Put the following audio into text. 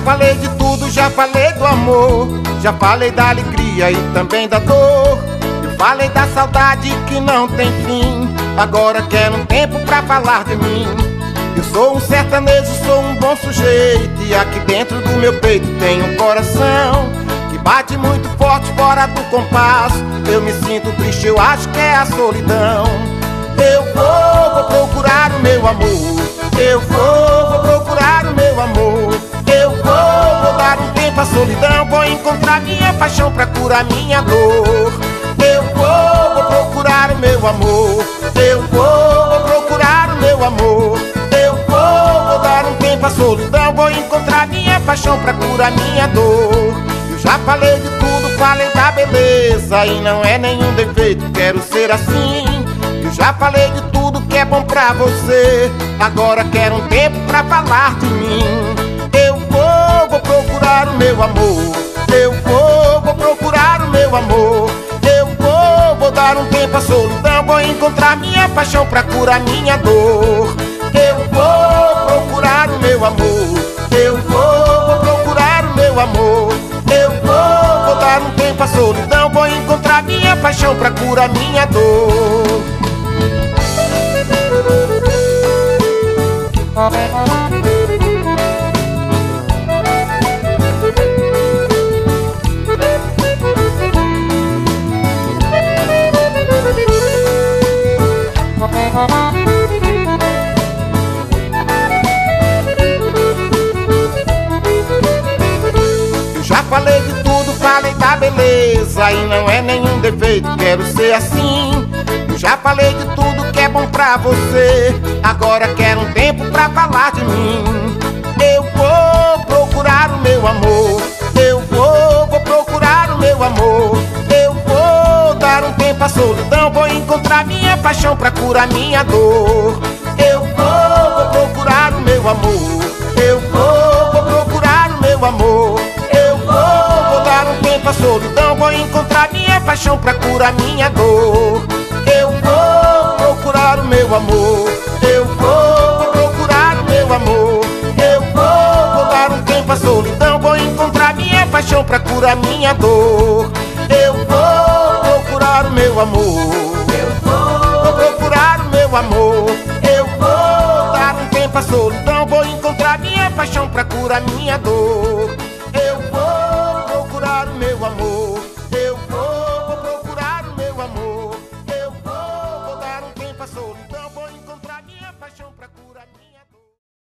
falei de tudo, já falei do amor, já falei da alegria e também da dor. Eu falei da saudade que não tem fim, agora quero um tempo pra falar de mim. Eu sou um sertanejo, sou um bom sujeito, e aqui dentro do meu peito tem um coração que bate muito forte fora do compasso. Eu me sinto triste, eu acho que é a solidão. Eu vou procurar o meu amor, eu vou procurar o meu amor. Eu vou dar um tempo à solidão, vou encontrar minha paixão pra curar minha dor. Eu vou procurar o meu amor, eu vou procurar o meu amor. Eu vou dar um tempo à solidão, vou encontrar minha paixão pra curar minha dor. Eu já falei de tudo, falei da beleza, e não é nenhum defeito, quero ser assim. Eu já falei de tudo que é bom pra você, agora quero um tempo pra falar de mim. Eu vou procurar o meu amor, eu vou procurar o meu amor. Eu vou dar um tempo à solidão, vou encontrar minha paixão pra curar minha dor. Eu vou procurar o meu amor, eu vou procurar o meu amor. Eu vou dar um tempo à solidão, vou encontrar minha paixão pra curar minha dor. Eu já falei de tudo, falei da beleza, e não é nenhum defeito, quero ser assim. Eu já falei de tudo que é bom pra você, agora quero um tempo pra falar de mim. Eu vou procurar o meu amor, eu vou procurar o meu amor. Eu vou dar um tempo à solidão, vou encontrar minha paixão pra curar minha dor. Eu vou procurar o meu amor, eu vou procurar o meu amor. Eu vou dar um tempo à solidão, vou encontrar minha paixão pra curar minha dor. Eu vou procurar o meu amor, eu vou procurar o meu amor. Eu vou dar um tempo à solidão, vou encontrar minha paixão pra curar minha dor. Eu vou procurar o meu amor, eu vou procurar o meu amor. Eu vou dar um tempo à solidão, vou encontrar minha paixão pra curar minha dor.